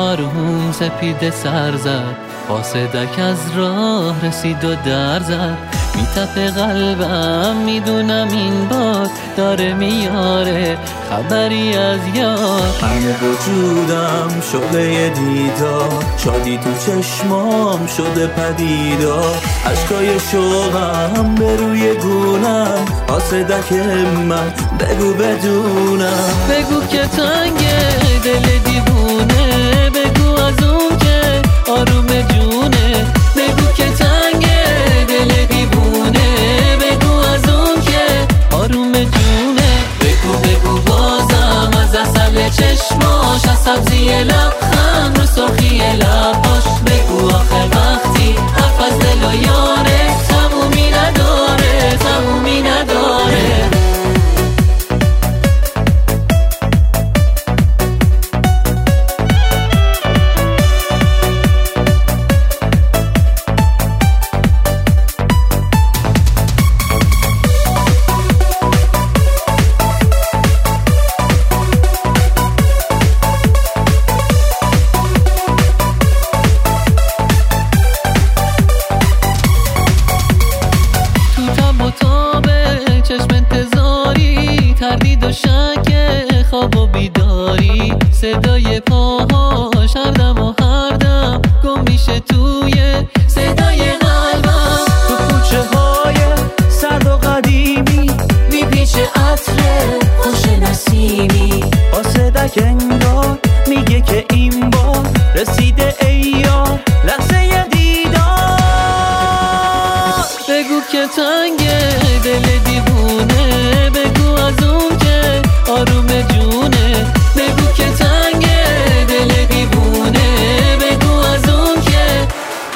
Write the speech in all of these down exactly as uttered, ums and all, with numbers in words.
آروم سپیده سر زد، قاصدک از راه رسید و در زد. میتپه قلبم میدونم این بار داره میاره خبری از یار. همه وجودم شده یه دیدار، شادی تو چشمام شده پدیدار. عشقای شوقم به روی گونم، قاصدک من بگو بدونم. بگو که تنگه دل دیوونه، بگو از اون که آروم جونه. بگو که تنگه دل دیوونه، بگو از اون که آروم جونه. بگو بگو بازم از اصل چشماش، از سبزی لبخند رو سرخی لباش. بگو آخه وقتی حرف از دل و یاره تمومی نداره، تمومی نداره. چشم انتظاری، تردید و شک، خواب و بیداری. صدای پاهاش هر دم و هر دم گم میشه توی صدای قلبم. تو کوچه های سرد و قدیمی میپیچه عطر خوش نسیمی. قاصدک انگار میگه که این بار رسیده ایار لحظه دیدار. بگو که تنگه دل دیوونه، بگو از اون که آروم جونه. بگو که تنگه دل دیوونه، بگو از اون که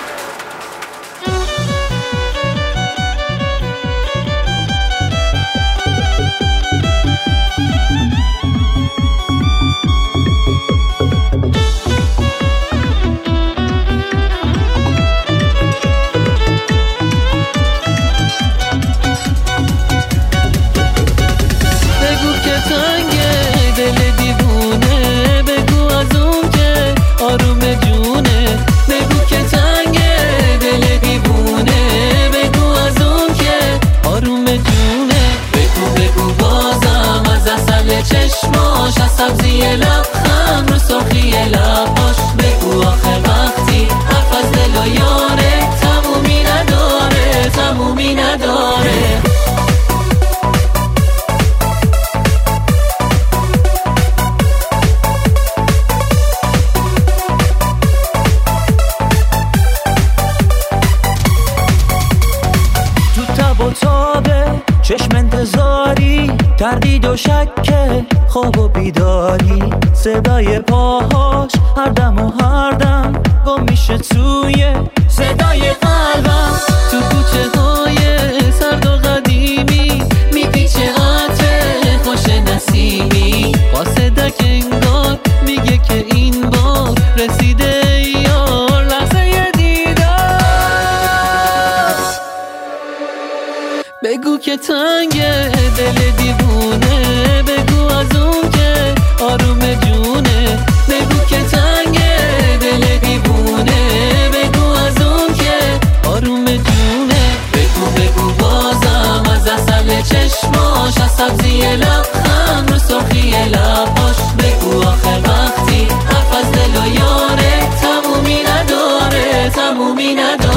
چشماش، از سبزی لبخند رو سرخی لباش. بگو آخر وقتی حرف از دل و یاره تمومی نداره، تمومی نداره. تو تب و تابه چشم انتظاری، تردید و شک، خواب و بیداری. صدای پاهاش هر دم و هر دم گم میشه توی صدای قلبم. تو کوچه های سرد و قدیمی میپیچه عطر خوش نسیمی. قاصدک انگار میگه که این بار رسیده یار لحظه دیدار. بگو که تنگه دل دیوونه، بگو از اون که آروم جونه. بگو که تنگه دل دیوونه، بگو از اون که آروم جونه. بگو بگو بازم از اصل چشماش، از سبزی لبخند رو سرخی لباش. بگو آخر وقتی حرف از دل و یاره تمومی نداره، تمومی نداره.